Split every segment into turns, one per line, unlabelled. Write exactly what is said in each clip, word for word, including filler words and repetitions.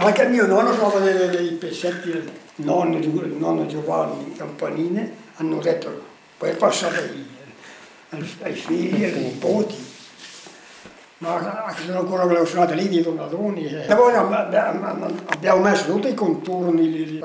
Anche il mio nonno suonava dei, dei pezzetti, il nonno, il nonno Giovanni Campanine, hanno detto, poi è passato ai, ai figli, ai nipoti. Ma sono ancora le suonate lì di Donadoni. E poi abbiamo messo tutti i contorni lì.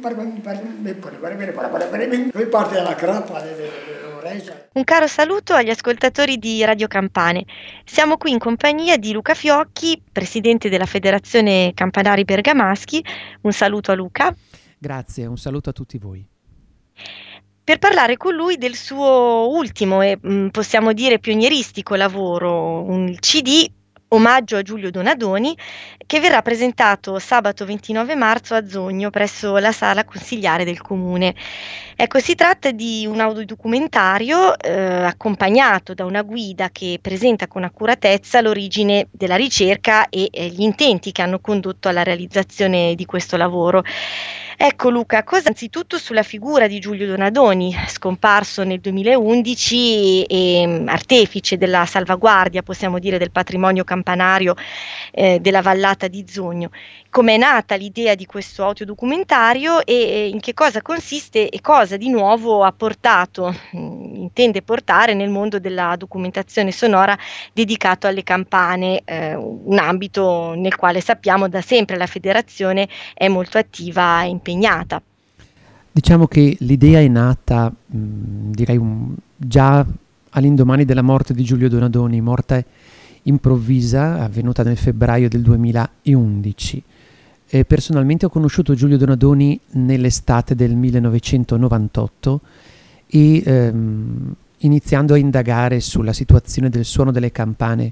Poi parte la crappa dell'orecchia.
Un caro saluto agli ascoltatori di Radio Campane. Siamo qui in compagnia di Luca Fiocchi, presidente della Federazione Campanari Bergamaschi. Un saluto a Luca.
Grazie, un saluto a tutti voi.
Per parlare con lui del suo ultimo e mh, possiamo dire pionieristico lavoro, un C D omaggio a Giulio Donadoni, che verrà presentato sabato ventinove marzo a Zogno presso la sala consigliare del comune. Ecco, si tratta di un audiodocumentario eh, accompagnato da una guida che presenta con accuratezza l'origine della ricerca e eh, gli intenti che hanno condotto alla realizzazione di questo lavoro. Ecco Luca, cosa anzitutto sulla figura di Giulio Donadoni, scomparso nel duemilaundici e mh, artefice della salvaguardia, possiamo dire, del patrimonio campanario eh, della vallata di Zogno. Com'è nata l'idea di questo audiodocumentario e, e in che cosa consiste e cosa di nuovo ha portato, mh, intende portare nel mondo della documentazione sonora dedicato alle campane, eh, un ambito nel quale sappiamo da sempre la federazione è molto attiva e impegnata.
Diciamo che l'idea è nata, mh, direi, un, già all'indomani della morte di Giulio Donadoni, morte improvvisa, avvenuta nel febbraio del duemilaundici. E personalmente ho conosciuto Giulio Donadoni nell'estate del millenovecentonovantotto e ehm, iniziando a indagare sulla situazione del suono delle campane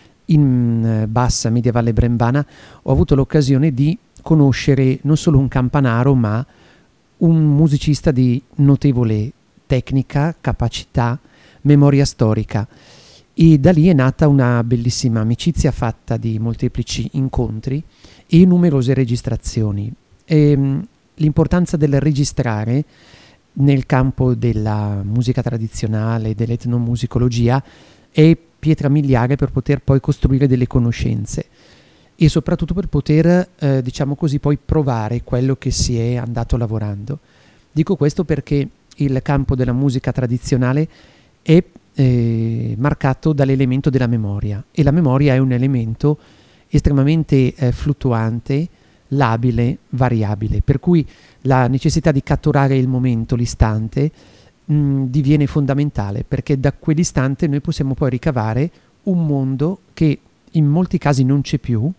in bassa media Valle Brembana, ho avuto l'occasione di conoscere non solo un campanaro, ma un musicista di notevole tecnica, capacità, memoria storica. E da lì è nata una bellissima amicizia fatta di molteplici incontri e numerose registrazioni. E, l'importanza del registrare nel campo della musica tradizionale, dell'etnomusicologia, è pietra miliare per poter poi costruire delle conoscenze e soprattutto per poter, eh, diciamo così, poi provare quello che si è andato lavorando. Dico questo perché il campo della musica tradizionale è eh, marcato dall'elemento della memoria e la memoria è un elemento estremamente eh, fluttuante, labile, variabile, per cui la necessità di catturare il momento, l'istante, mh, diviene fondamentale, perché da quell'istante noi possiamo poi ricavare un mondo che in molti casi non c'è più,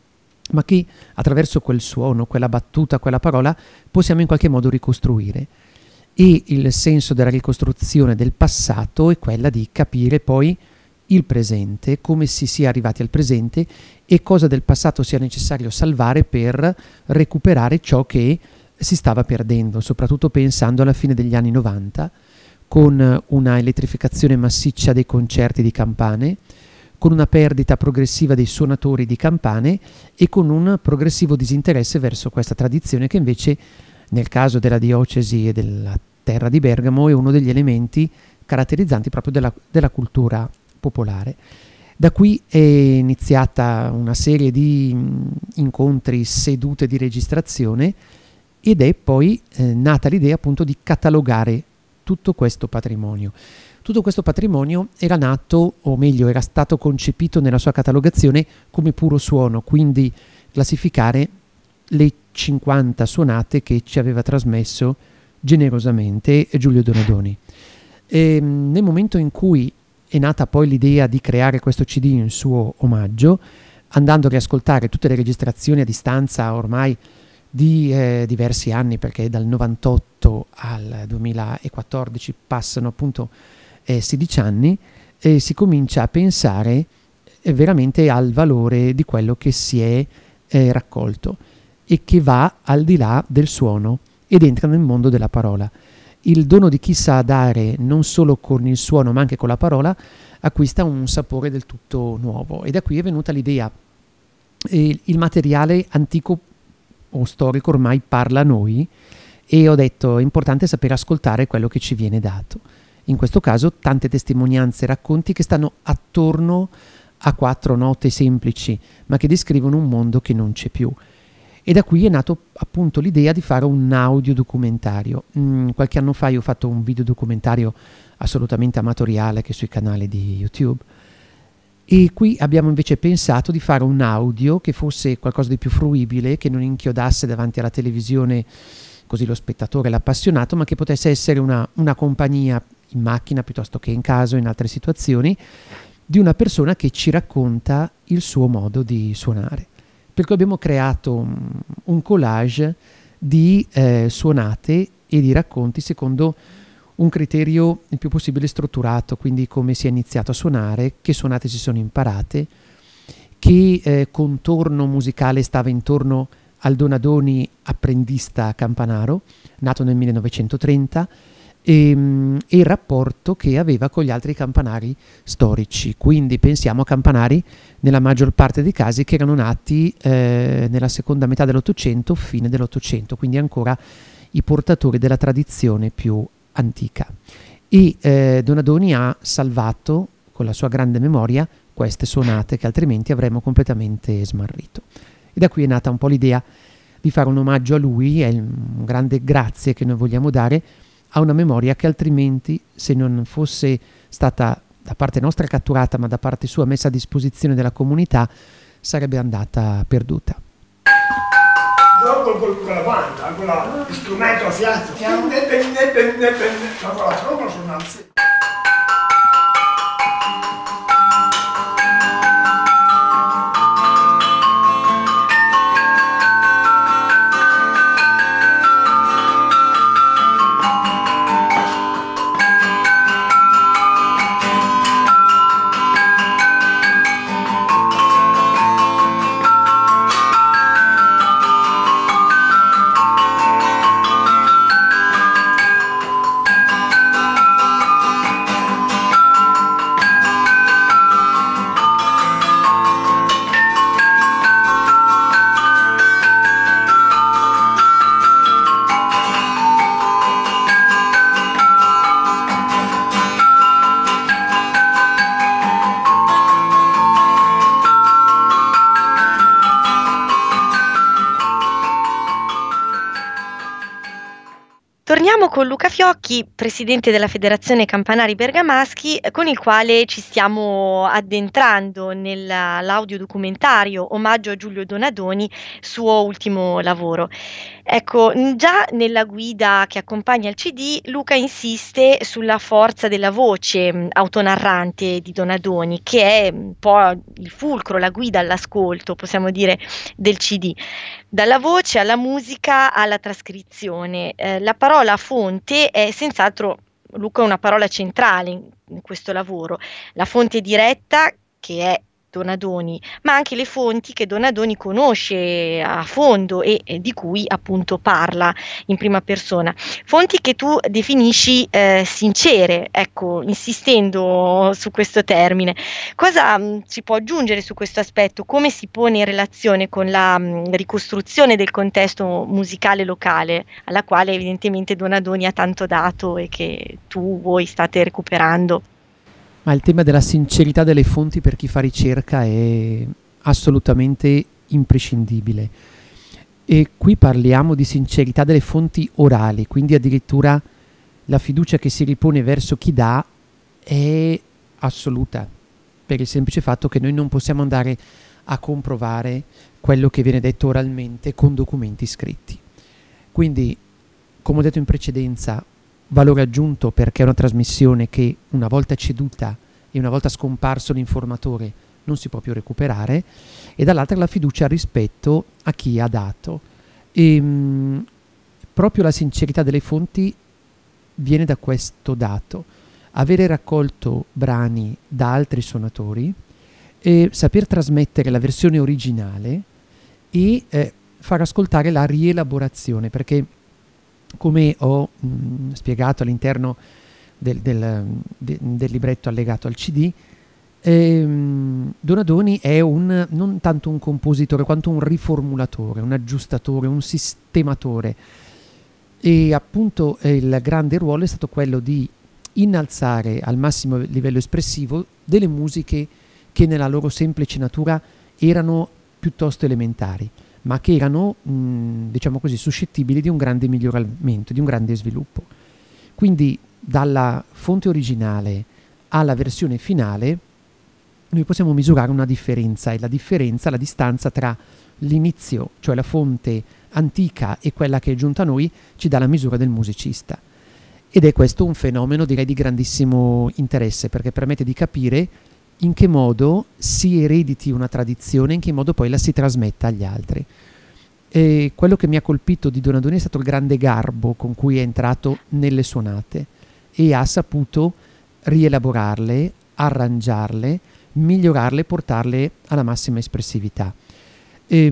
ma che attraverso quel suono, quella battuta, quella parola possiamo in qualche modo ricostruire. E il senso della ricostruzione del passato è quella di capire poi il presente, come si sia arrivati al presente e cosa del passato sia necessario salvare per recuperare ciò che si stava perdendo, soprattutto pensando alla fine degli anni novanta, con una elettrificazione massiccia dei concerti di campane, con una perdita progressiva dei suonatori di campane e con un progressivo disinteresse verso questa tradizione che invece nel caso della diocesi e della terra di Bergamo è uno degli elementi caratterizzanti proprio della, della cultura popolare. Da qui è iniziata una serie di mh, incontri, sedute di registrazione ed è poi eh, nata l'idea appunto di catalogare tutto questo patrimonio. Tutto questo patrimonio era nato, o meglio era stato concepito nella sua catalogazione come puro suono, quindi classificare le cinquanta suonate che ci aveva trasmesso generosamente Giulio Donadoni. E, nel momento in cui è nata poi l'idea di creare questo C D in suo omaggio, andando a riascoltare tutte le registrazioni a distanza ormai di eh, diversi anni, perché dal novantotto al duemilaquattordici passano appunto eh, sedici anni, e si comincia a pensare eh, veramente al valore di quello che si è eh, raccolto e che va al di là del suono ed entra nel mondo della parola. Il dono di chi sa dare non solo con il suono ma anche con la parola acquista un sapore del tutto nuovo, e da qui è venuta l'idea. E il materiale antico o storico ormai parla a noi, e ho detto è importante sapere ascoltare quello che ci viene dato. In questo caso tante testimonianze e racconti che stanno attorno a quattro note semplici ma che descrivono un mondo che non c'è più. E da qui è nato appunto l'idea di fare un audiodocumentario. Mm, qualche anno fa io ho fatto un videodocumentario assolutamente amatoriale che è sui canali di YouTube, e qui abbiamo invece pensato di fare un audio che fosse qualcosa di più fruibile, che non inchiodasse davanti alla televisione così lo spettatore, l'appassionato, ma che potesse essere una, una compagnia in macchina piuttosto che in casa o in altre situazioni, di una persona che ci racconta il suo modo di suonare. Per cui abbiamo creato un, un collage di eh, suonate e di racconti secondo un criterio il più possibile strutturato, quindi come si è iniziato a suonare, che suonate si sono imparate, che eh, contorno musicale stava intorno al Donadoni apprendista campanaro, nato nel millenovecentotrenta, e, e il rapporto che aveva con gli altri campanari storici. Quindi pensiamo a campanari nella maggior parte dei casi che erano nati eh, nella seconda metà dell'Ottocento, fine dell'Ottocento, quindi ancora i portatori della tradizione più antica. E eh, Donadoni ha salvato con la sua grande memoria queste suonate che altrimenti avremmo completamente smarrito. E da qui è nata un po' l'idea di fare un omaggio a lui, è un grande grazie che noi vogliamo dare a una memoria che altrimenti, se non fosse stata da parte nostra catturata, ma da parte sua messa a disposizione della comunità, sarebbe andata perduta.
Con, con, con la banda, con lo strumento a fiato, con la tromba suonanza.
Torniamo con Luca Fiocchi, presidente della Federazione Campanari Bergamaschi, con il quale ci stiamo addentrando nell'audiodocumentario Omaggio a Giulio Donadoni, suo ultimo lavoro. Ecco, già nella guida che accompagna il C D, Luca insiste sulla forza della voce mh, autonarrante di Donadoni, che è un po' il fulcro, la guida all'ascolto, possiamo dire, del C D. Dalla voce alla musica alla trascrizione. Eh, la parola fonte è senz'altro, Luca, una parola centrale in, in questo lavoro. La fonte diretta, che è Donadoni, ma anche le fonti che Donadoni conosce a fondo e, e di cui appunto parla in prima persona. Fonti che tu definisci eh, sincere, ecco, insistendo su questo termine. Cosa mh, si può aggiungere su questo aspetto? Come si pone in relazione con la mh, ricostruzione del contesto musicale locale, alla quale evidentemente Donadoni ha tanto dato e che tu, voi state recuperando?
Ma il tema della sincerità delle fonti per chi fa ricerca è assolutamente imprescindibile. E qui parliamo di sincerità delle fonti orali, quindi addirittura la fiducia che si ripone verso chi dà è assoluta, per il semplice fatto che noi non possiamo andare a comprovare quello che viene detto oralmente con documenti scritti. Quindi, come ho detto in precedenza, valore aggiunto perché è una trasmissione che una volta ceduta e una volta scomparso l'informatore non si può più recuperare, e dall'altra la fiducia rispetto a chi ha dato. E, mh, proprio la sincerità delle fonti viene da questo dato: avere raccolto brani da altri suonatori e saper trasmettere la versione originale e eh, far ascoltare la rielaborazione, perché come ho mh, spiegato all'interno del, del, de, del libretto allegato al C D, ehm, Donadoni è un, non tanto un compositore quanto un riformulatore, un aggiustatore, un sistematore, e appunto eh, il grande ruolo è stato quello di innalzare al massimo livello espressivo delle musiche che nella loro semplice natura erano piuttosto elementari, ma che erano, mh, diciamo così, suscettibili di un grande miglioramento, di un grande sviluppo. Quindi dalla fonte originale alla versione finale noi possiamo misurare una differenza, e la differenza, la distanza tra l'inizio, cioè la fonte antica, e quella che è giunta a noi, ci dà la misura del musicista. Ed è questo un fenomeno, direi, di grandissimo interesse, perché permette di capire in che modo si erediti una tradizione, in che modo poi la si trasmetta agli altri. E quello che mi ha colpito di Donadoni è stato il grande garbo con cui è entrato nelle suonate e ha saputo rielaborarle, arrangiarle, migliorarle, portarle alla massima espressività. E,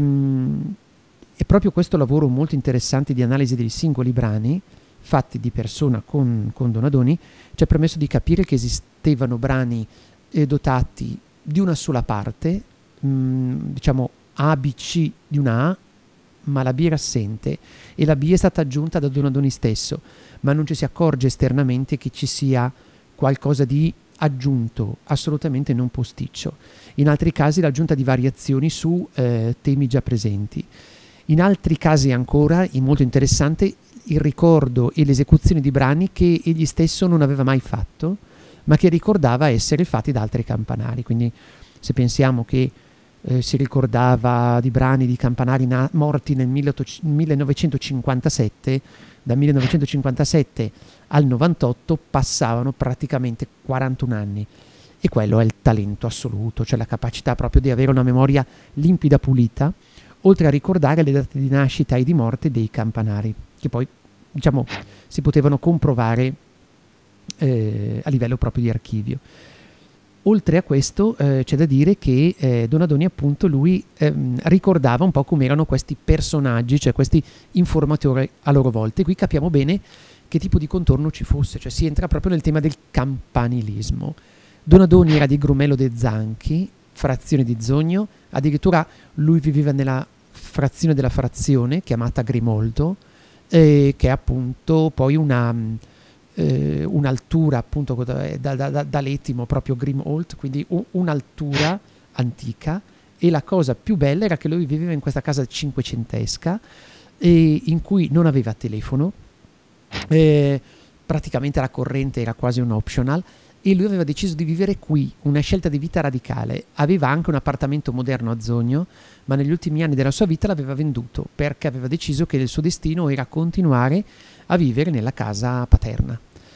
è proprio questo lavoro molto interessante di analisi dei singoli brani fatti di persona con, con Donadoni ci ha permesso di capire che esistevano brani eh, dotati di una sola parte, mh, diciamo A B C di una A, ma la B era assente e la B è stata aggiunta da Donadoni stesso, ma non ci si accorge esternamente che ci sia qualcosa di aggiunto, assolutamente non posticcio. In altri casi l'aggiunta di variazioni su eh, temi già presenti. In altri casi ancora, e molto interessante, il ricordo e l'esecuzione di brani che egli stesso non aveva mai fatto, ma che ricordava essere fatti da altri campanari. Quindi se pensiamo che eh, si ricordava di brani di campanari na- morti nel millenovecentocinquantasette, dal millenovecentocinquantasette al novantotto passavano praticamente quarantuno anni, e quello è il talento assoluto, cioè la capacità proprio di avere una memoria limpida, pulita, oltre a ricordare le date di nascita e di morte dei campanari, che poi, diciamo, si potevano comprovare eh, a livello proprio di archivio. Oltre a questo eh, c'è da dire che eh, Donadoni, appunto, lui ehm, ricordava un po' come erano questi personaggi, cioè questi informatori a loro volta, e qui capiamo bene che tipo di contorno ci fosse, cioè si entra proprio nel tema del campanilismo. Donadoni era di Grumello de' Zanchi, frazione di Zogno, addirittura lui viveva nella frazione della frazione chiamata Grimoldo, eh, che è appunto poi una, eh, un'altura appunto da, da, da, da l'etimo proprio Grimold, quindi un, un'altura antica, e la cosa più bella era che lui viveva in questa casa cinquecentesca eh, in cui non aveva telefono, eh, praticamente la corrente era quasi un optional, e lui aveva deciso di vivere qui, una scelta di vita radicale. Aveva anche un appartamento moderno a Zogno, ma negli ultimi anni della sua vita l'aveva venduto perché aveva deciso che il suo destino era continuare a vivere nella casa paterna.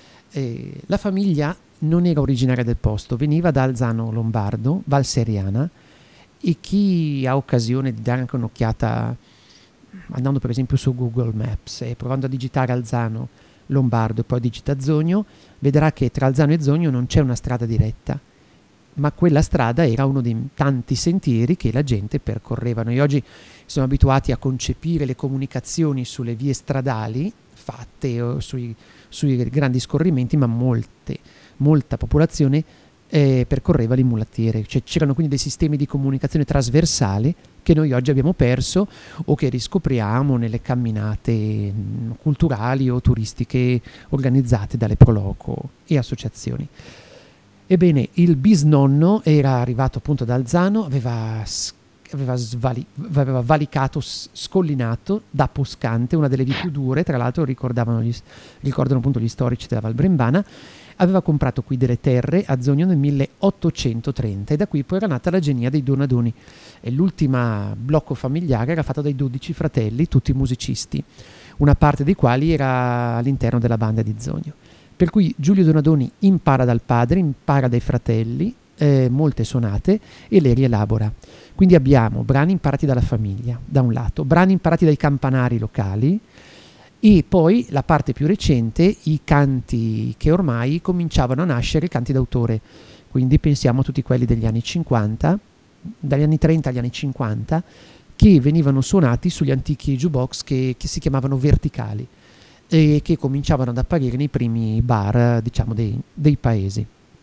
E la famiglia non era originaria del posto, veniva da Alzano Lombardo, Val Seriana, e chi ha occasione di dare anche un'occhiata andando per esempio su Google Maps e provando a digitare Alzano Lombardo e poi digita Zogno, vedrà che tra Alzano e Zogno non c'è una strada diretta, ma quella strada era uno dei tanti sentieri che la gente percorreva. Noi oggi siamo abituati a concepire le comunicazioni sulle vie stradali fatte o sui, sui grandi scorrimenti, ma molte, molta popolazione eh, percorreva le mulattiere, cioè c'erano quindi dei sistemi di comunicazione trasversali che noi oggi abbiamo perso o che riscopriamo nelle camminate mh, culturali o turistiche organizzate dalle Proloco e associazioni. Ebbene, il bisnonno era arrivato appunto da Alzano, aveva, aveva, svali, aveva valicato, scollinato da Poscante, una delle vie più dure, tra l'altro ricordavano gli, ricordano appunto gli storici della Val Brembana. Aveva comprato qui delle terre a Zogno nel milleottocentotrenta e da qui poi era nata la genia dei Donadoni. E l'ultima blocco familiare era fatta dai dodici fratelli, tutti musicisti, una parte dei quali era all'interno della banda di Zogno. Per cui Giulio Donadoni impara dal padre, impara dai fratelli, eh, molte sonate, e le rielabora. Quindi abbiamo brani imparati dalla famiglia, da un lato, brani imparati dai campanari locali, e poi la parte più recente, i canti che ormai cominciavano a nascere, i canti d'autore. Quindi pensiamo a tutti quelli degli anni cinquanta, dagli anni trenta agli anni cinquanta, che venivano suonati sugli antichi jukebox che, che si chiamavano verticali e che cominciavano ad apparire nei primi bar, diciamo, dei, dei paesi.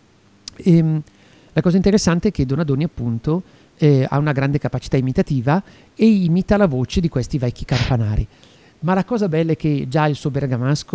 E, la cosa interessante è che Donadoni appunto eh, ha una grande capacità imitativa e imita la voce di questi vecchi campanari. Ma la cosa bella è che già il suo bergamasco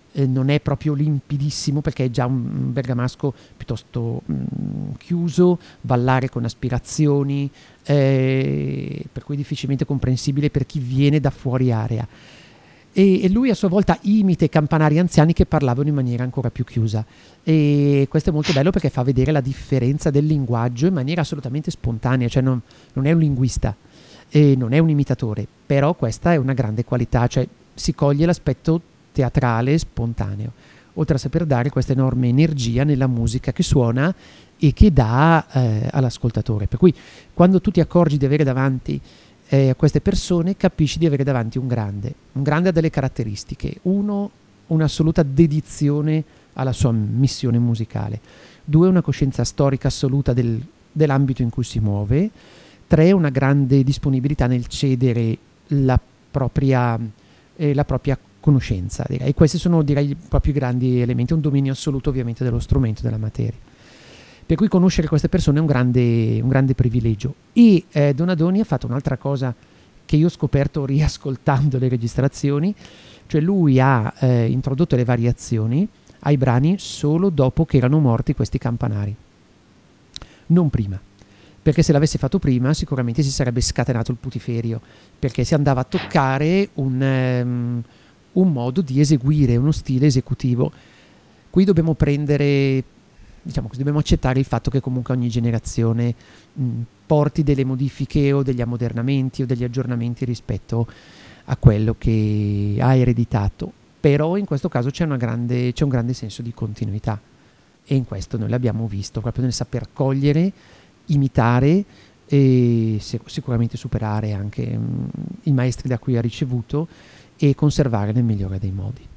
eh, non è proprio limpidissimo perché è già un, un bergamasco piuttosto mh, chiuso, ballare con aspirazioni, eh, per cui difficilmente comprensibile per chi viene da fuori area. E, e lui a sua volta imita i campanari anziani che parlavano in maniera ancora più chiusa, e questo è molto bello perché fa vedere la differenza del linguaggio in maniera assolutamente spontanea, cioè non, non è un linguista e non è un imitatore, però questa è una grande qualità, cioè si coglie l'aspetto teatrale spontaneo, oltre a saper dare questa enorme energia nella musica che suona e che dà eh, all'ascoltatore, per cui quando tu ti accorgi di avere davanti eh, a queste persone capisci di avere davanti un grande. Un grande ha delle caratteristiche: uno, un'assoluta dedizione alla sua missione musicale; due, una coscienza storica assoluta del, dell'ambito in cui si muove; tre, una grande disponibilità nel cedere la propria, eh, la propria conoscenza. Direi. E questi sono, direi, proprio i grandi elementi, un dominio assoluto ovviamente dello strumento, della materia. Per cui conoscere queste persone è un grande, un grande privilegio. E eh, Donadoni ha fatto un'altra cosa che io ho scoperto riascoltando le registrazioni, cioè lui ha eh, introdotto le variazioni ai brani solo dopo che erano morti questi campanari, non prima, perché se l'avesse fatto prima sicuramente si sarebbe scatenato il putiferio, perché si andava a toccare un, um, un modo di eseguire, uno stile esecutivo. Qui dobbiamo prendere, diciamo così, dobbiamo accettare il fatto che comunque ogni generazione mh, porti delle modifiche o degli ammodernamenti o degli aggiornamenti rispetto a quello che ha ereditato, però in questo caso c'è, una grande, c'è un grande senso di continuità, e in questo noi l'abbiamo visto proprio nel saper cogliere, imitare e sicuramente superare anche mh, i maestri da cui ha ricevuto e conservare nel migliore dei modi.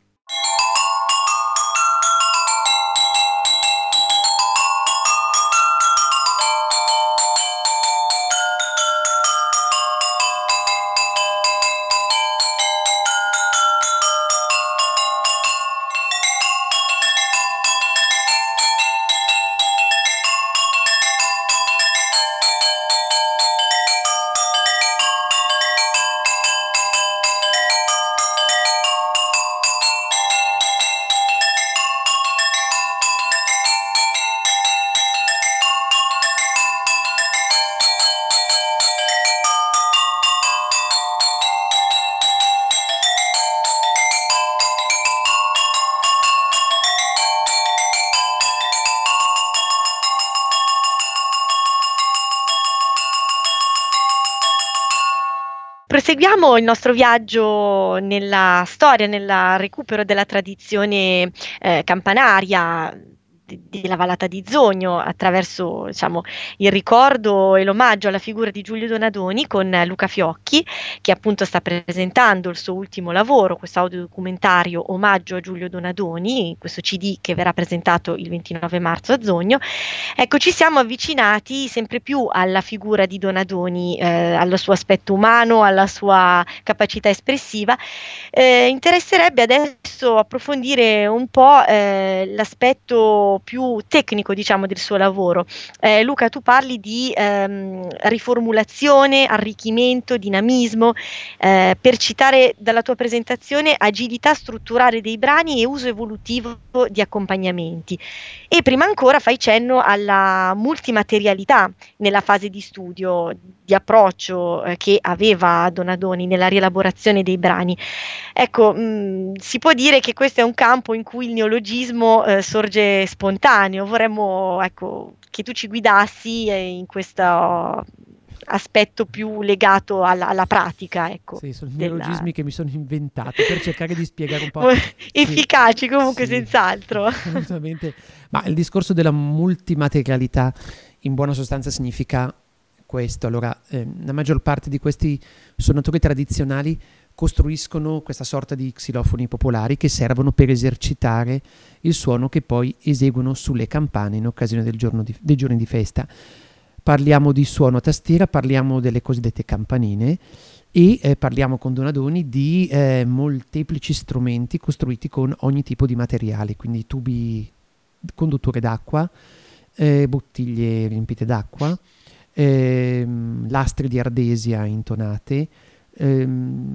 Proseguiamo il nostro viaggio nella storia, nel recupero della tradizione eh, campanaria di- della Vallata di Zogno, attraverso, diciamo, il ricordo e l'omaggio alla figura di Giulio Donadoni con Luca Fiocchi, che appunto sta presentando il suo ultimo lavoro, questo audiodocumentario Omaggio a Giulio Donadoni, questo C D che verrà presentato il ventinove marzo a Zogno. Ecco, ci siamo avvicinati sempre più alla figura di Donadoni, eh, al suo aspetto umano, alla sua capacità espressiva. Eh, interesserebbe adesso approfondire un po' eh, l'aspetto più tecnico, diciamo, del suo lavoro. Eh, Luca, tu parli di ehm, riformulazione, arricchimento, dinamismo, eh, per citare dalla tua presentazione, agilità strutturale dei brani e uso evolutivo di accompagnamenti. E prima ancora fai cenno alla multimaterialità nella fase di studio, di approccio eh, che aveva Donadoni nella rielaborazione dei brani. Ecco, mh, si può dire che questo è un campo in cui il neologismo eh, sorge spontaneo. Vorremmo, ecco, che tu ci guidassi eh, in questo aspetto più legato alla, alla pratica, ecco.
Sì, sono i
della-
neologismi che mi sono inventato per cercare di spiegare un po'.
Efficaci comunque,
sì,
senz'altro.
Assolutamente. Ma il discorso della multimaterialità in buona sostanza significa questo. Allora, ehm, la maggior parte di questi suonatori tradizionali costruiscono questa sorta di xilofoni popolari che servono per esercitare il suono che poi eseguono sulle campane in occasione del giorno di- dei giorni di festa. Parliamo di suono a tastiera, parliamo delle cosiddette campanine e eh, parliamo con Donadoni di eh, molteplici strumenti costruiti con ogni tipo di materiale, quindi tubi condutture d'acqua, eh, bottiglie riempite d'acqua, ehm, lastre di ardesia intonate, ehm,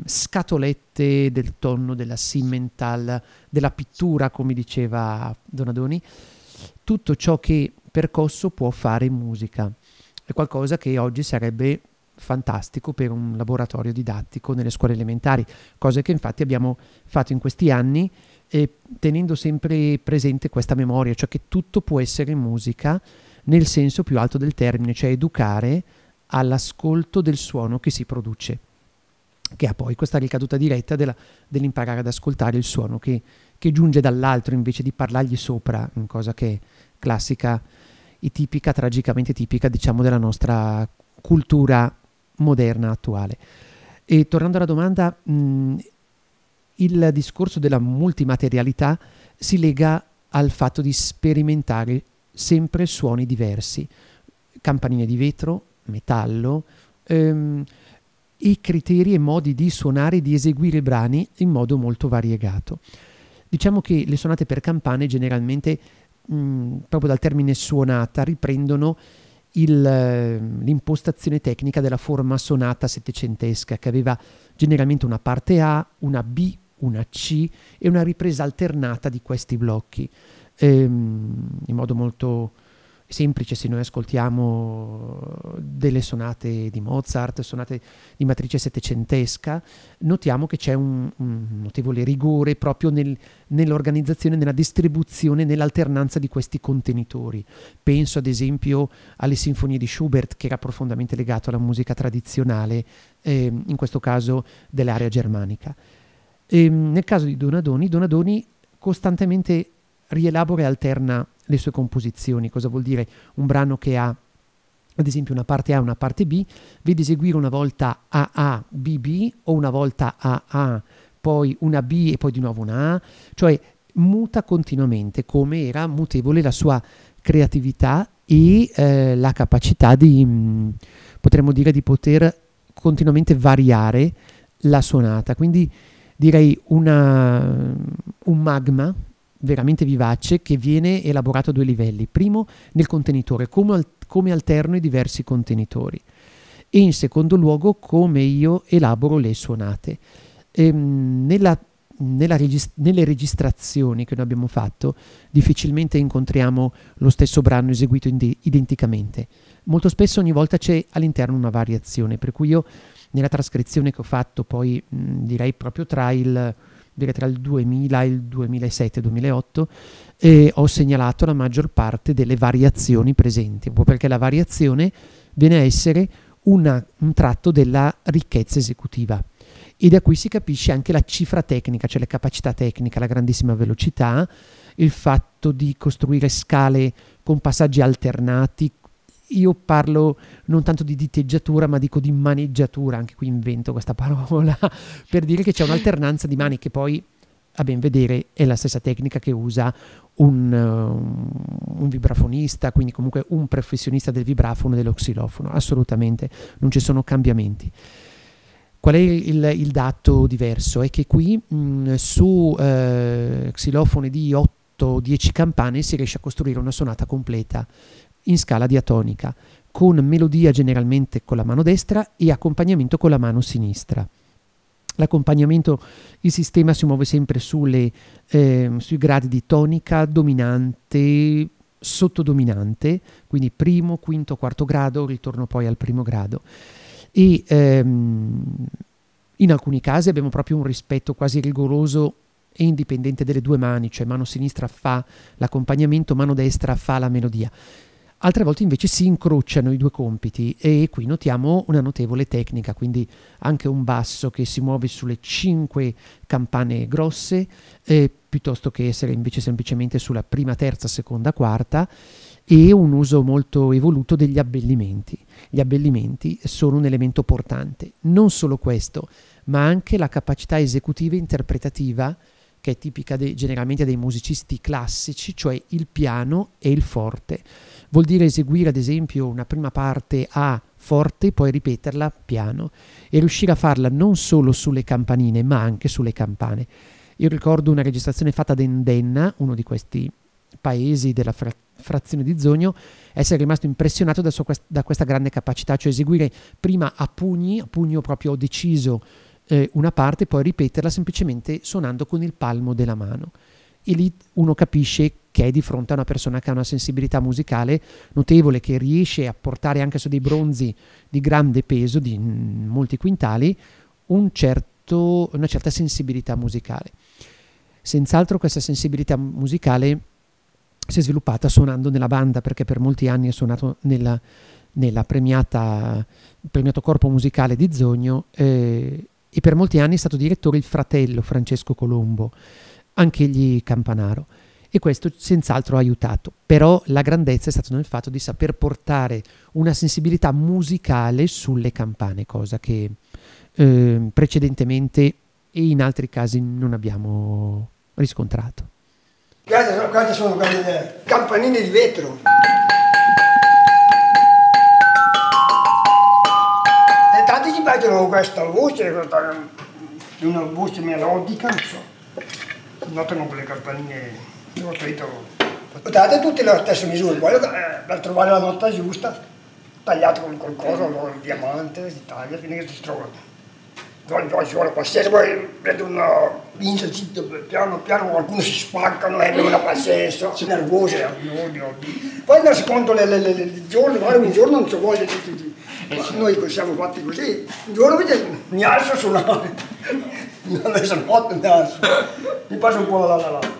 scatolette del tonno, della Simmental, della pittura, come diceva Donadoni, tutto ciò che percosso può fare musica. È qualcosa che oggi sarebbe fantastico per un laboratorio didattico nelle scuole elementari, cose che infatti abbiamo fatto in questi anni, e tenendo sempre presente questa memoria, cioè che tutto può essere musica nel senso più alto del termine, cioè educare all'ascolto del suono che si produce, che ha poi questa ricaduta diretta della, dell'imparare ad ascoltare il suono che, che giunge dall'altro invece di parlargli sopra, una cosa che è classica e tipica, tragicamente tipica, diciamo, della nostra cultura moderna attuale. E tornando alla domanda, mh, il discorso della multimaterialità si lega al fatto di sperimentare sempre suoni diversi, campanine di vetro, metallo, ehm, i criteri e modi di suonare e di eseguire i brani in modo molto variegato. Diciamo che le sonate per campane generalmente, mh, proprio dal termine suonata, riprendono il, l'impostazione tecnica della forma sonata settecentesca, che aveva generalmente una parte A, una B, una C e una ripresa alternata di questi blocchi, ehm, in modo molto semplice. Se noi ascoltiamo delle sonate di Mozart, sonate di matrice settecentesca, notiamo che c'è un, un notevole rigore proprio nel, nell'organizzazione, nella distribuzione, nell'alternanza di questi contenitori. Penso ad esempio alle sinfonie di Schubert, che era profondamente legato alla musica tradizionale, eh, in questo caso dell'area germanica. E nel caso di Donadoni, Donadoni costantemente rielabora e alterna le sue composizioni. Cosa vuol dire? Un brano che ha ad esempio una parte A e una parte B, vede eseguire una volta A A B B o una volta A A, poi una B e poi di nuovo una A, cioè muta continuamente, come era mutevole la sua creatività e eh, la capacità di, mh, potremmo dire, di poter continuamente variare la suonata. Quindi direi una, un magma veramente vivace che viene elaborato a due livelli: primo nel contenitore, come, al, come alterno i diversi contenitori, e in secondo luogo come io elaboro le suonate. Ehm, nella, nella regist- nelle registrazioni che noi abbiamo fatto difficilmente incontriamo lo stesso brano eseguito inde- identicamente. Molto spesso, ogni volta c'è all'interno una variazione, per cui io nella trascrizione che ho fatto poi mh, direi proprio tra il direi tra il duemila e il duemilasette duemilaotto, eh, ho segnalato la maggior parte delle variazioni presenti, proprio perché la variazione viene a essere una, un tratto della ricchezza esecutiva, e da qui si capisce anche la cifra tecnica, cioè la capacità tecnica, la grandissima velocità, il fatto di costruire scale con passaggi alternati. Io parlo non tanto di diteggiatura, ma dico di maneggiatura, anche qui invento questa parola, per dire che c'è un'alternanza di mani che poi, a ben vedere, è la stessa tecnica che usa un, uh, un vibrafonista, quindi comunque un professionista del vibrafono e dello xilofono. Assolutamente, non ci sono cambiamenti. Qual è il, il dato diverso? È che qui mh, su uh, xilofoni di otto dieci campane si riesce a costruire una sonata completa in scala diatonica, con melodia generalmente con la mano destra e accompagnamento con la mano sinistra. L'accompagnamento, il sistema si muove sempre sulle, eh, sui gradi di tonica, dominante, sottodominante, quindi primo, quinto, quarto grado, ritorno poi al primo grado. E ehm, in alcuni casi abbiamo proprio un rispetto quasi rigoroso e indipendente delle due mani, cioè mano sinistra fa l'accompagnamento, mano destra fa la melodia. Altre volte invece si incrociano i due compiti, e qui notiamo una notevole tecnica, quindi anche un basso che si muove sulle cinque campane grosse, eh, piuttosto che essere invece semplicemente sulla prima, terza, seconda, quarta, e un uso molto evoluto degli abbellimenti. Gli abbellimenti sono un elemento portante. Non solo questo, ma anche la capacità esecutiva e interpretativa che è tipica de, generalmente dei musicisti classici, cioè il piano e il forte. Vuol dire eseguire ad esempio una prima parte a forte, poi ripeterla piano, e riuscire a farla non solo sulle campanine ma anche sulle campane. Io ricordo una registrazione fatta ad Endenna, uno di questi paesi della fra- frazione di Zogno, essere rimasto impressionato da, sua, da questa grande capacità, cioè eseguire prima a pugni, a pugno proprio deciso, eh, una parte, poi ripeterla semplicemente suonando con il palmo della mano. E lì uno capisce che è di fronte a una persona che ha una sensibilità musicale notevole, che riesce a portare anche su dei bronzi di grande peso, di mm, molti quintali, un certo, una certa sensibilità musicale. Senz'altro questa sensibilità musicale si è sviluppata suonando nella banda, perché per molti anni ha suonato nella, nella premiata, premiato corpo musicale di Zogno, eh, e per molti anni è stato direttore il fratello Francesco Colombo, anch'egli campanaro, e questo senz'altro ha aiutato. Però la grandezza è stata nel fatto di saper portare una sensibilità musicale sulle campane, cosa che eh, precedentemente e in altri casi non abbiamo riscontrato.
Queste sono, queste sono quelle campanine di vetro. E tanti ci mettono questa voce, questa, una voce melodica, non so. Notano quelle campanine, ho detto, date tutte la stessa misura, poi eh, per trovare la nota giusta, tagliato con qualcosa, il diamante, si taglia fino a che si trova. Poi ci vuole pazienza, poi prendo una pinza, piano piano qualcuno si spaccano, e non ha pazienza, si nervosi, poi nel secondo le, le, le, le giorni, magari un giorno non ci voglio, noi siamo fatti così, un giorno invece mi alzo a suonare, adesso notte mi alzo, mi passa un po' la la la.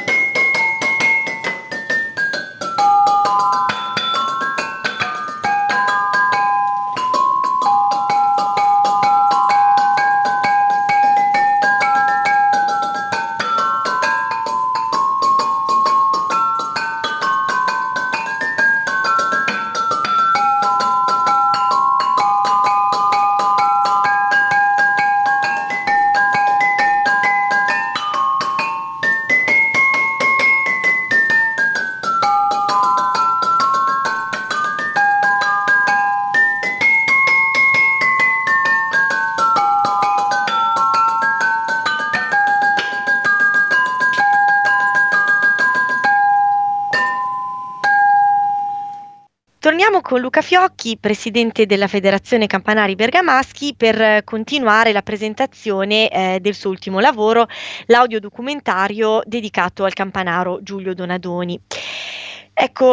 Torniamo con Luca Fiocchi, presidente della Federazione Campanari Bergamaschi, per continuare la presentazione eh, del suo ultimo lavoro, l'audiodocumentario dedicato al campanaro Giulio Donadoni. Ecco,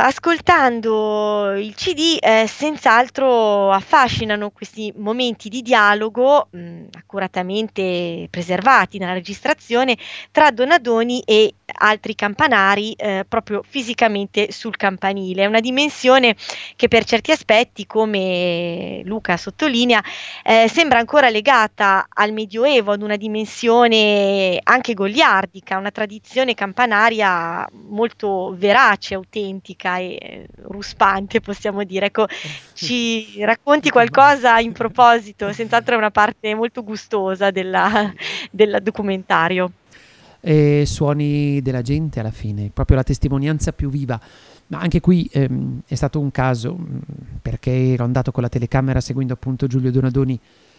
ascoltando il C D, eh, senz'altro affascinano questi momenti di dialogo mh, accuratamente preservati nella registrazione tra Donadoni e altri campanari eh, proprio fisicamente sul campanile. È una dimensione che per certi aspetti, come Luca sottolinea, eh, sembra ancora legata al Medioevo, ad una dimensione anche goliardica, una tradizione campanaria molto verace, autentica e ruspante, possiamo dire. Ecco, ci racconti qualcosa in proposito? Senz'altro è una parte molto gustosa della, del documentario.
E suoni della gente alla fine, proprio la testimonianza più viva. Ma anche qui ehm, è stato un caso, mh, perché ero andato con la telecamera seguendo appunto Giulio Donadoni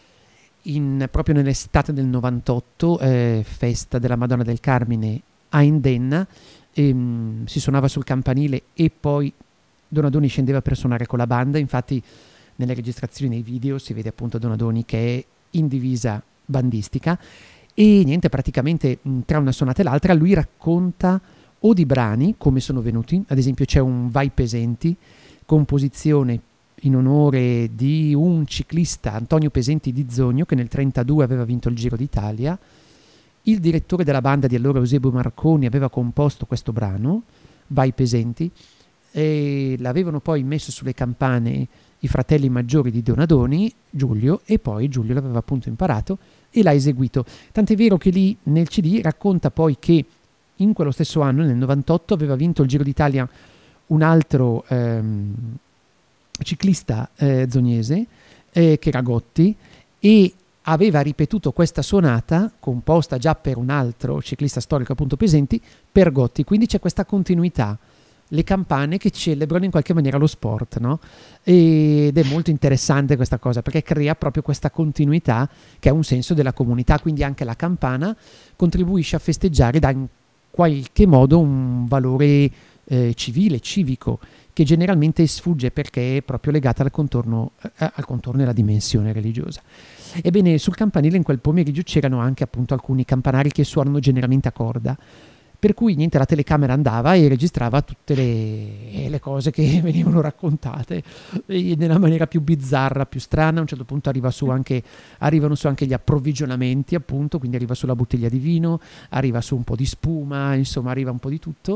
in, proprio nell'estate del novantotto, eh, festa della Madonna del Carmine a Indenna, ehm, si suonava sul campanile e poi Donadoni scendeva per suonare con la banda. Infatti nelle registrazioni, nei video si vede appunto Donadoni che è in divisa bandistica. E niente, praticamente mh, tra una suonata e l'altra lui racconta o di brani come sono venuti. Ad esempio c'è un Vai Pesenti, composizione in onore di un ciclista, Antonio Pesenti di Zogno, che nel trentadue aveva vinto il Giro d'Italia. Il direttore della banda di allora, Eusebio Marconi, aveva composto questo brano, Vai Pesenti, e l'avevano poi messo sulle campane i fratelli maggiori di Donadoni, Giulio, e poi Giulio l'aveva appunto imparato e l'ha eseguito. Tant'è vero che lì nel C D racconta poi che in quello stesso anno, nel novantotto, aveva vinto il Giro d'Italia un altro ehm, ciclista eh, zognese, eh, che era Gotti, e aveva ripetuto questa suonata, composta già per un altro ciclista storico, appunto Pesenti, per Gotti. Quindi c'è questa continuità, le campane che celebrano in qualche maniera lo sport, no? Ed è molto interessante questa cosa, perché crea proprio questa continuità che ha un senso della comunità. Quindi anche la campana contribuisce a festeggiare, dà in qualche modo un valore eh, civile, civico, che generalmente sfugge perché è proprio legata al contorno, eh, al contorno e alla dimensione religiosa. Ebbene, sul campanile in quel pomeriggio c'erano anche appunto alcuni campanari che suonano generalmente a corda, per cui niente, la telecamera andava e registrava tutte le, le cose che venivano raccontate e nella maniera più bizzarra, più strana. A un certo punto arriva su anche, arrivano su anche gli approvvigionamenti, appunto, quindi arriva sulla bottiglia di vino, arriva su un po' di spuma, insomma arriva un po' di tutto.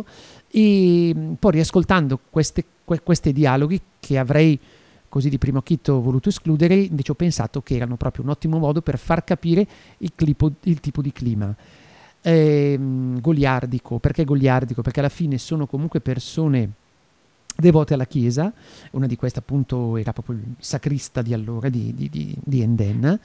E poi riascoltando queste, que, questi dialoghi che avrei così di primo acchito voluto escludere, invece ho pensato che erano proprio un ottimo modo per far capire il, clipo, il tipo di clima. Eh, goliardico, perché goliardico? Perché alla fine sono comunque persone devote alla Chiesa, una di queste appunto era proprio il sacrista di allora di, di, di, di Endenna,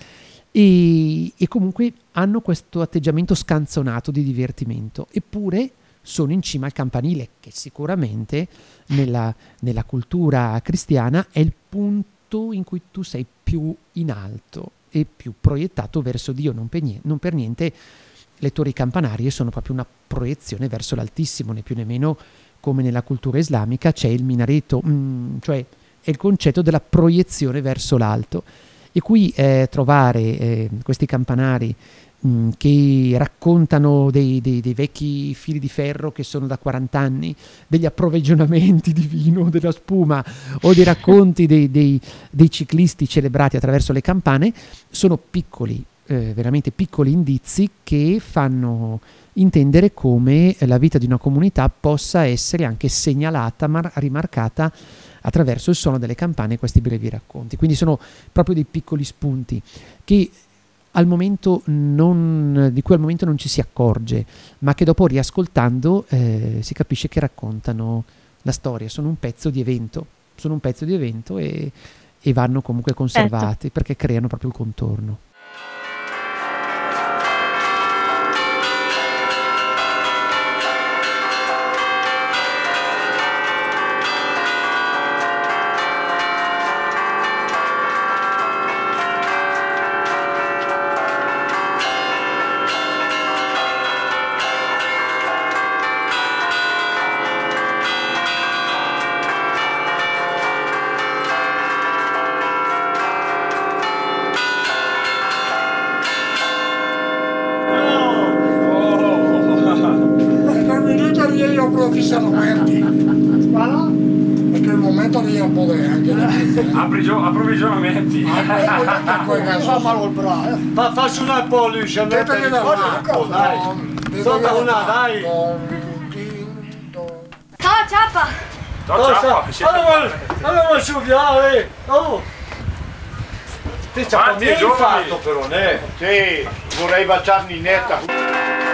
e, e comunque hanno questo atteggiamento scanzonato di divertimento, eppure sono in cima al campanile, che sicuramente nella, nella cultura cristiana è il punto in cui tu sei più in alto e più proiettato verso Dio. Non per niente, non per niente le torri campanarie sono proprio una proiezione verso l'Altissimo, né più né meno come nella cultura islamica c'è il minareto, mm, cioè è il concetto della proiezione verso l'alto. E qui eh, trovare eh, questi campanari mh, che raccontano dei, dei, dei vecchi fili di ferro che sono da quaranta anni, degli approvvigionamenti di vino, della spuma, o dei racconti dei, dei, dei ciclisti celebrati attraverso le campane, sono piccoli, eh, veramente piccoli indizi che fanno intendere come la vita di una comunità possa essere anche segnalata, ma rimarcata attraverso il suono delle campane e questi brevi racconti. Quindi sono proprio dei piccoli spunti che al momento non, di cui al momento non ci si accorge, ma che dopo riascoltando eh, si capisce che raccontano la storia, sono un pezzo di evento, sono un pezzo di evento e, e vanno comunque conservati, certo, perché creano proprio il contorno.
Approvvigionamenti.
Ma faccio una pollice, dai. Sotto una, dai.
Ciao Ciappa.
Ciao Ciappa.
Allora sciuviare. Oh. Ti Ciappa mi hai fatto però, ne?
Sì, vorrei baciarmi in netta.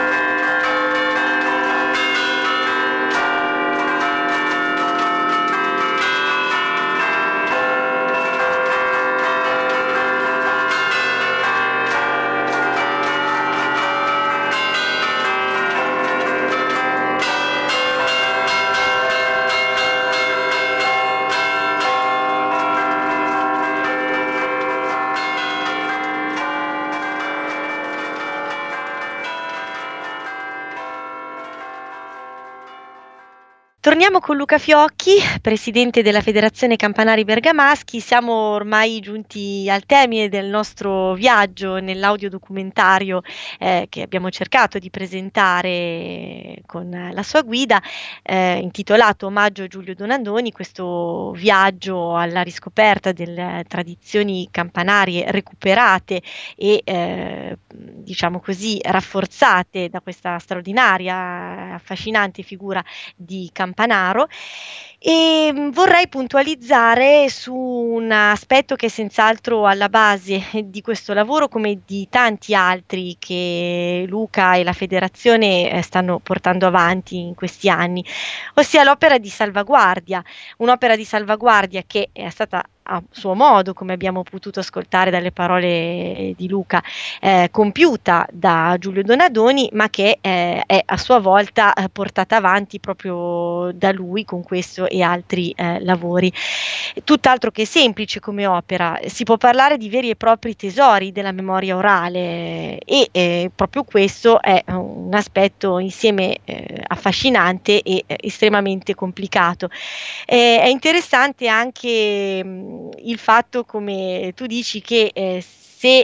Torniamo con Luca Fiocchi, presidente della Federazione Campanari Bergamaschi. Siamo ormai giunti al termine del nostro viaggio nell'audiodocumentario eh, che abbiamo cercato di presentare con la sua guida, eh, intitolato Omaggio a Giulio Donadoni, questo viaggio alla riscoperta delle tradizioni campanarie recuperate e eh, diciamo così rafforzate da questa straordinaria, affascinante figura di Campanaro. E vorrei puntualizzare su un aspetto che è senz'altro alla base di questo lavoro, come di tanti altri che Luca e la federazione stanno portando avanti in questi anni, ossia l'opera di salvaguardia, un'opera di salvaguardia che è stata a suo modo, come abbiamo potuto ascoltare dalle parole di Luca, eh, compiuta da Giulio Donadoni, ma che eh, è a sua volta eh, portata avanti proprio da lui con questo e altri eh, lavori. Tutt'altro che semplice come opera, si può parlare di veri e propri tesori della memoria orale e eh, proprio questo è un aspetto insieme eh, affascinante e eh, estremamente complicato. Eh, è interessante anche mh, il fatto, come tu dici, che eh, se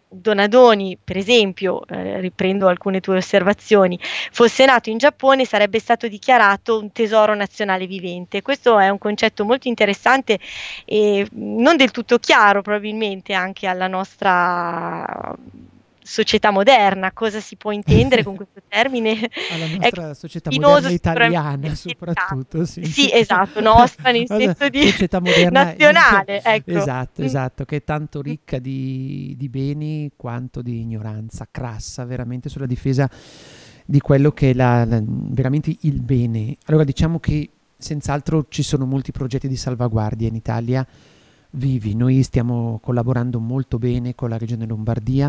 Donadoni, per esempio, eh, riprendo alcune tue osservazioni, fosse nato in Giappone sarebbe stato dichiarato un tesoro nazionale vivente. Questo è un concetto molto interessante e non del tutto chiaro probabilmente anche alla nostra società moderna. Cosa si può intendere con questo termine?
Alla
È
nostra società
spinoso
moderna italiana
sicuramente.
soprattutto, sì.
Sì, esatto, nostra nel
Alla
senso di
società moderna
nazionale, ecco.
Esatto,
Mm.
esatto, che è tanto ricca di, di beni quanto di ignoranza crassa veramente sulla difesa di quello che è la, la- veramente il bene. Allora diciamo che senz'altro ci sono molti progetti di salvaguardia in Italia vivi. Noi stiamo collaborando molto bene con la Regione Lombardia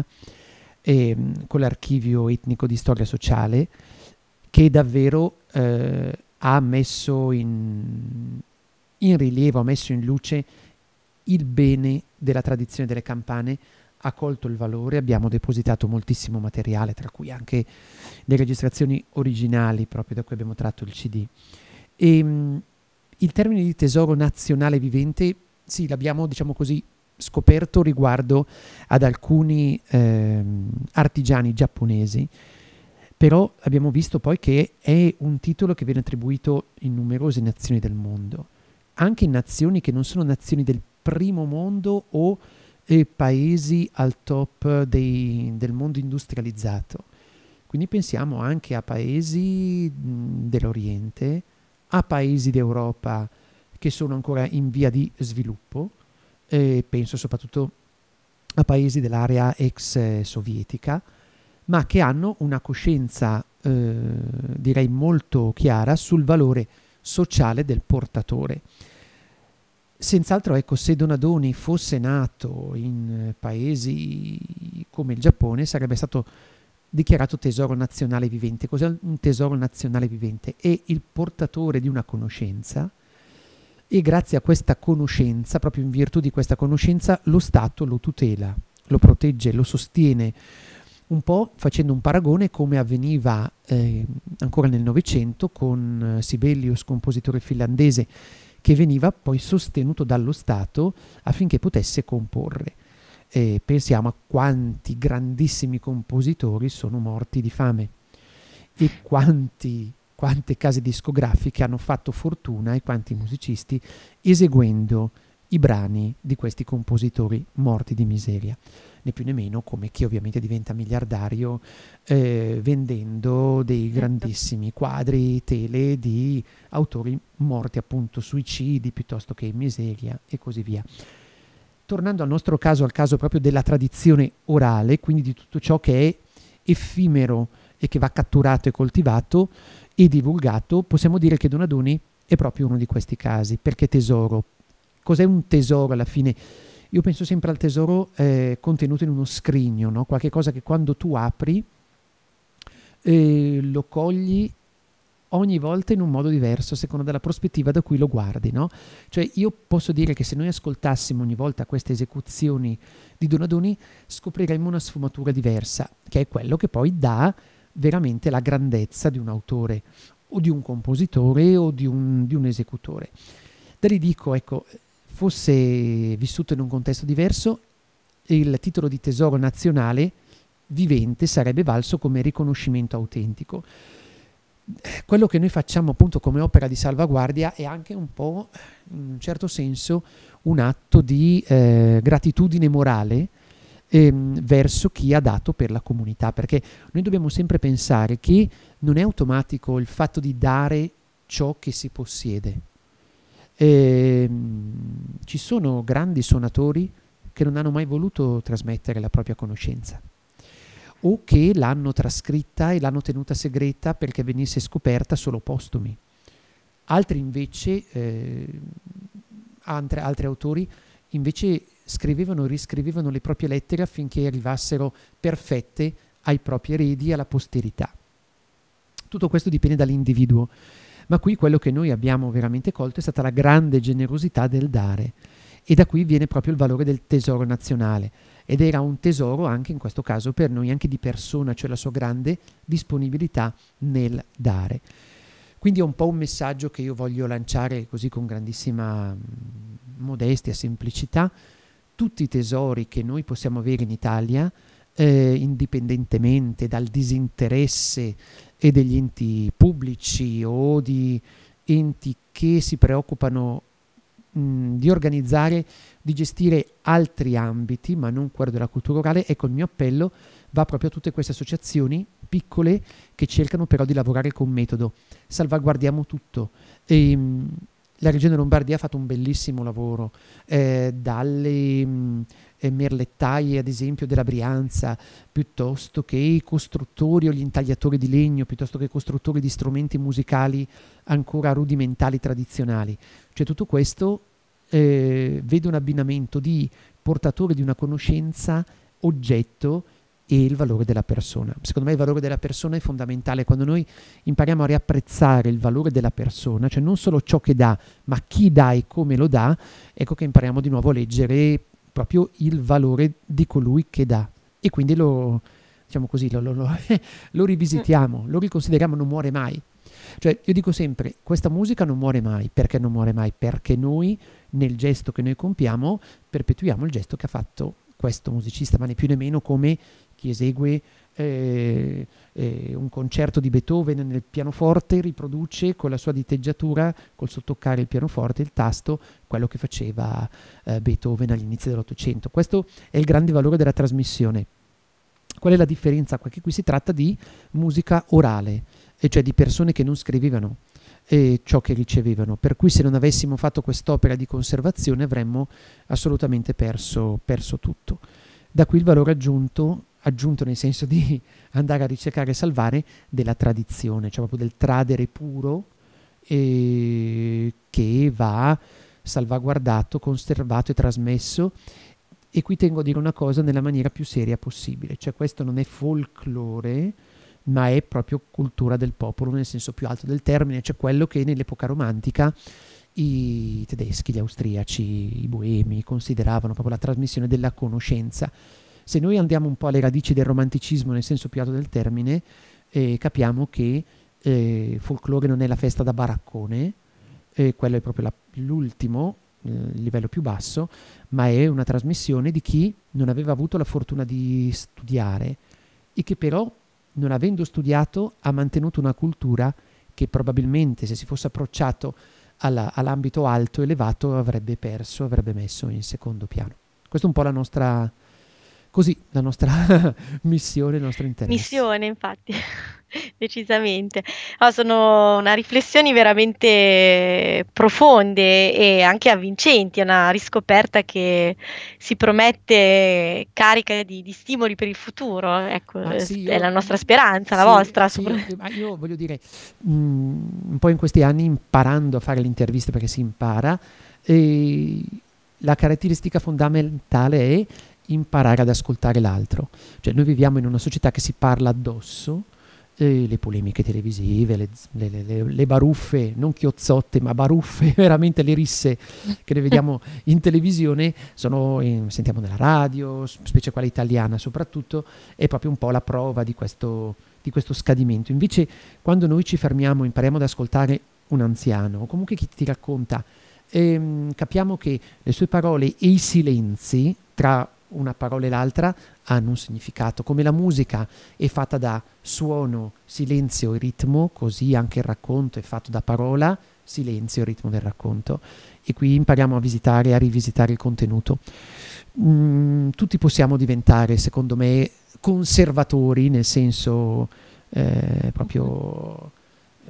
e mh, con l'Archivio Etnico di Storia Sociale, che davvero eh, ha messo in, in rilievo, ha messo in luce il bene della tradizione delle campane, ha colto il valore, abbiamo depositato moltissimo materiale, tra cui anche le registrazioni originali, proprio da cui abbiamo tratto il C D. E mh, il termine di tesoro nazionale vivente, sì, l'abbiamo, diciamo così, scoperto riguardo ad alcuni ehm, artigiani giapponesi, però abbiamo visto poi che è un titolo che viene attribuito in numerose nazioni del mondo, anche in nazioni che non sono nazioni del primo mondo o eh, paesi al top dei- del mondo industrializzato. Quindi pensiamo anche a paesi mh, dell'Oriente, a paesi d'Europa che sono ancora in via di sviluppo, e penso soprattutto a paesi dell'area ex eh, sovietica, ma che hanno una coscienza, eh, direi, molto chiara sul valore sociale del portatore. Senz'altro, ecco, se Donadoni fosse nato in eh, paesi come il Giappone, sarebbe stato dichiarato tesoro nazionale vivente. Cos'è un tesoro nazionale vivente? È il portatore di una conoscenza e grazie a questa conoscenza, proprio in virtù di questa conoscenza, lo Stato lo tutela, lo protegge, lo sostiene, un po' facendo un paragone come avveniva eh, ancora nel Novecento con eh, Sibelius, compositore finlandese, che veniva poi sostenuto dallo Stato affinché potesse comporre. E pensiamo a quanti grandissimi compositori sono morti di fame e quanti, quante case discografiche hanno fatto fortuna e quanti musicisti eseguendo i brani di questi compositori morti di miseria, né più né meno come chi ovviamente diventa miliardario eh, vendendo dei grandissimi quadri tele di autori morti appunto suicidi piuttosto che in miseria e così via. Tornando al nostro caso, al caso proprio della tradizione orale, quindi di tutto ciò che è effimero e che va catturato e coltivato e divulgato, possiamo dire che Donadoni è proprio uno di questi casi. Perché tesoro? Cos'è un tesoro alla fine? Io penso sempre al tesoro eh, contenuto in uno scrigno, no? Qualche cosa che quando tu apri eh, lo cogli ogni volta in un modo diverso, a seconda della prospettiva da cui lo guardi, no? Cioè io posso dire che se noi ascoltassimo ogni volta queste esecuzioni di Donadoni, scopriremmo una sfumatura diversa, che è quello che poi dà veramente la grandezza di un autore, o di un compositore, o di un, di un esecutore. Da lì dico, ecco, fosse vissuto in un contesto diverso, il titolo di tesoro nazionale vivente sarebbe valso come riconoscimento autentico. Quello che noi facciamo appunto come opera di salvaguardia è anche un po', in un certo senso, un atto di eh, gratitudine morale ehm, verso chi ha dato per la comunità, perché noi dobbiamo sempre pensare che non è automatico il fatto di dare ciò che si possiede. Ehm, ci sono grandi suonatori che non hanno mai voluto trasmettere la propria conoscenza, o che l'hanno trascritta e l'hanno tenuta segreta perché venisse scoperta solo postumi. Altri invece, eh, altre, altri autori, invece scrivevano e riscrivevano le proprie lettere affinché arrivassero perfette ai propri eredi e alla posterità. Tutto questo dipende dall'individuo, ma qui quello che noi abbiamo veramente colto è stata la grande generosità del dare, e da qui viene proprio il valore del tesoro nazionale. Ed era un tesoro anche in questo caso per noi, anche di persona, cioè la sua grande disponibilità nel dare. Quindi è un po' un messaggio che io voglio lanciare così con grandissima mh, modestia, semplicità, tutti i tesori che noi possiamo avere in Italia, eh, indipendentemente dal disinteresse e degli enti pubblici o di enti che si preoccupano mh, di organizzare, di gestire altri ambiti, ma non quello della cultura orale. Ecco, il mio appello va proprio a tutte queste associazioni piccole che cercano però di lavorare con metodo. Salvaguardiamo tutto. E, mh, la Regione Lombardia ha fatto un bellissimo lavoro, eh, dalle mh, eh, merlettaie ad esempio della Brianza, piuttosto che i costruttori o gli intagliatori di legno, piuttosto che i costruttori di strumenti musicali ancora rudimentali tradizionali. Cioè tutto questo eh, vede un abbinamento di portatore di una conoscenza, oggetto e il valore della persona. Secondo me il valore della persona è fondamentale. Quando noi impariamo a riapprezzare il valore della persona, cioè non solo ciò che dà, ma chi dà e come lo dà, ecco che impariamo di nuovo a leggere proprio il valore di colui che dà. E quindi lo, diciamo così, lo, lo, lo, lo rivisitiamo, lo riconsideriamo, non muore mai. Cioè io dico sempre, questa musica non muore mai. Perché non muore mai? Perché noi, nel gesto che noi compiamo, perpetuiamo il gesto che ha fatto questo musicista, ma né più né meno come chi esegue eh, eh, un concerto di Beethoven nel pianoforte riproduce con la sua diteggiatura, col sottoccare il pianoforte, il tasto, quello che faceva eh, Beethoven all'inizio dell'Ottocento. Questo è il grande valore della trasmissione. Qual è la differenza? Perché qui si tratta di musica orale, e cioè di persone che non scrivevano eh, ciò che ricevevano, per cui se non avessimo fatto quest'opera di conservazione avremmo assolutamente perso, perso tutto. Da qui il valore aggiunto, aggiunto nel senso di andare a ricercare e salvare, della tradizione, cioè proprio del tradere puro eh, che va salvaguardato, conservato e trasmesso. E qui tengo a dire una cosa nella maniera più seria possibile, cioè questo non è folklore, ma è proprio cultura del popolo nel senso più alto del termine, cioè quello che nell'epoca romantica i tedeschi, gli austriaci, i boemi consideravano proprio la trasmissione della conoscenza. Se noi andiamo un po' alle radici del romanticismo nel senso più alto del termine, eh, capiamo che eh, folklore non è la festa da baraccone, eh, quello è proprio la, l'ultimo, eh, il livello più basso, ma è una trasmissione di chi non aveva avuto la fortuna di studiare e che però, non avendo studiato, ha mantenuto una cultura che probabilmente, se si fosse approcciato alla, all'ambito alto, elevato, avrebbe perso, avrebbe messo in secondo piano. Questa è un po' la nostra, così, la nostra missione, il nostro interesse.
Missione, infatti, decisamente. No, sono una riflessioni veramente profonde e anche avvincenti, è una riscoperta che si promette carica di, di stimoli per il futuro, ecco,
Ah, sì,
è
io-
la nostra speranza, la
sì,
vostra.
sì,
sopra-
eh, ma io voglio dire, mh, un po' in questi anni imparando a fare le interviste, perché si impara, e la caratteristica fondamentale è imparare ad ascoltare l'altro. Cioè noi viviamo in una società che si parla addosso, eh, le polemiche televisive, le, z- le- le- le- le baruffe, non chiozzotte, ma baruffe, veramente le risse che ne vediamo in televisione, sono in- sentiamo nella radio, s- specie quella italiana soprattutto, è proprio un po' la prova di questo, di questo scadimento. Invece quando noi ci fermiamo, impariamo ad ascoltare un anziano, o comunque chi ti racconta, ehm, capiamo che le sue parole e i silenzi tra una parola e l'altra hanno un significato. Come la musica è fatta da suono, silenzio e ritmo, così anche il racconto è fatto da parola, silenzio e ritmo del racconto. E qui impariamo a visitare e a rivisitare il contenuto. Mm, tutti possiamo diventare, secondo me, conservatori, nel senso eh, proprio eh,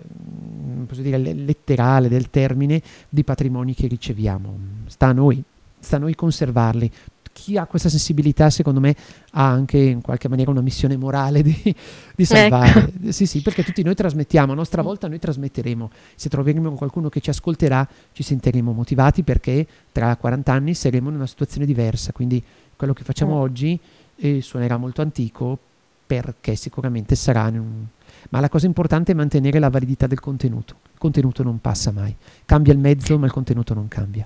posso dire, le- letterale del termine, di patrimoni che riceviamo. Sta a noi, sta a noi conservarli. Chi ha questa sensibilità, secondo me, ha anche in qualche maniera una missione morale di, di salvare. Sì, sì, perché tutti noi trasmettiamo, a nostra volta noi trasmetteremo. Se troveremo qualcuno che ci ascolterà, ci sentiremo motivati perché tra quaranta anni saremo in una situazione diversa. Quindi quello che facciamo
Mm.
oggi eh, suonerà molto antico perché sicuramente sarà in un... Ma la cosa importante è mantenere la validità del contenuto. Il contenuto non passa mai. Cambia il mezzo, ma il contenuto non cambia.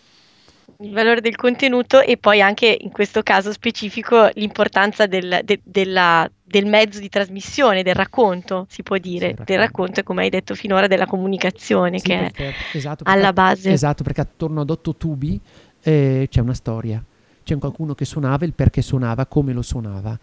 Il valore del contenuto e poi anche in questo caso specifico l'importanza del, de- della- del mezzo di trasmissione, del racconto, si può dire,
Sì,
del
racconto.
racconto e come hai detto finora della comunicazione
Sì,
che è
perché, esatto,
alla
perché,
base.
esatto, perché attorno ad otto tubi eh, c'è una storia, c'è qualcuno che suonava, il perché suonava, come lo suonava,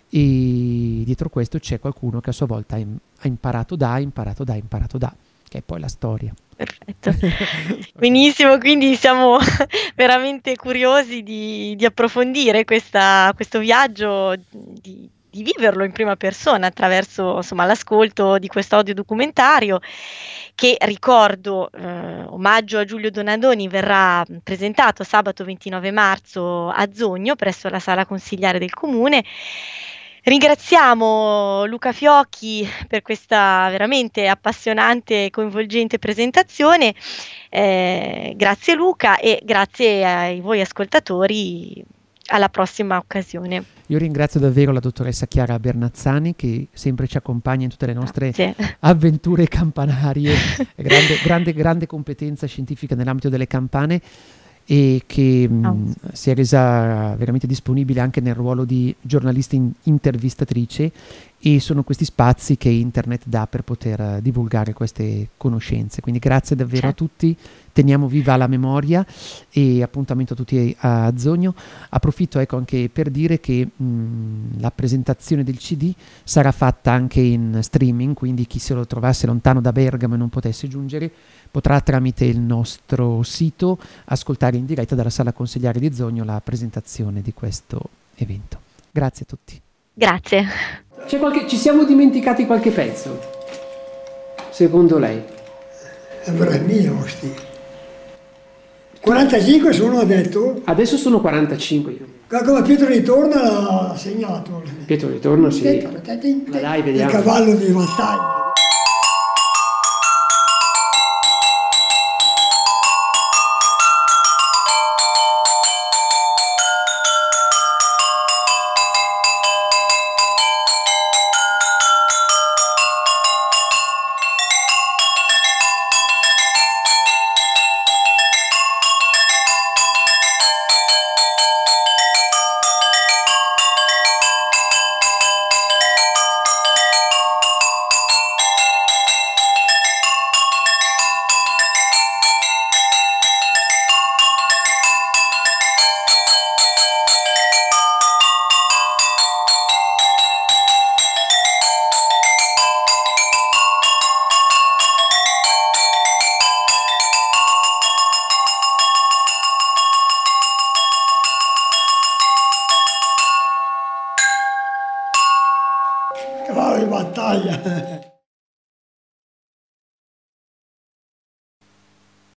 e dietro questo c'è qualcuno che a sua volta ha, im- ha imparato da, ha imparato da, ha imparato da, che è poi la storia.
Perfetto. Benissimo, quindi siamo veramente curiosi di, di approfondire questa- questo viaggio, di, di viverlo in prima persona attraverso insomma, l'ascolto di questo audiodocumentario che ricordo, eh, omaggio a Giulio Donadoni, verrà presentato sabato ventinove marzo a Zogno presso la sala consigliare del comune. Ringraziamo Luca Fiocchi per questa veramente appassionante e coinvolgente presentazione. Eh, grazie Luca e grazie ai voi ascoltatori. Alla prossima occasione.
Io ringrazio davvero la dottoressa Chiara Bernazzani che sempre ci accompagna in tutte le nostre
Grazie.
avventure campanarie, grande, grande, grande competenza scientifica nell'ambito delle campane e che mh,
Oh.
si è resa veramente disponibile anche nel ruolo di giornalista in- intervistatrice, e sono questi spazi che internet dà per poter eh, divulgare queste conoscenze. Quindi grazie davvero
Certo.
a tutti, teniamo viva la memoria e appuntamento a tutti a Zogno. Approfitto ecco anche per dire che mh, la presentazione del C D sarà fatta anche in streaming, quindi chi se lo trovasse lontano da Bergamo e non potesse giungere potrà tramite il nostro sito ascoltare in diretta dalla sala consigliare di Zogno la presentazione di questo evento. Grazie a tutti.
Grazie.
C'è qualche, ci siamo dimenticati qualche pezzo, secondo lei?
È mio, sti. quarantacinque sono, ha detto.
Adesso sono quarantacinque io.
Come Pietro Ritorno l'ha segnato.
Pietro Ritorno sì. Ma dai, vediamo.
Il cavallo di battaglia. Cavallo di battaglia.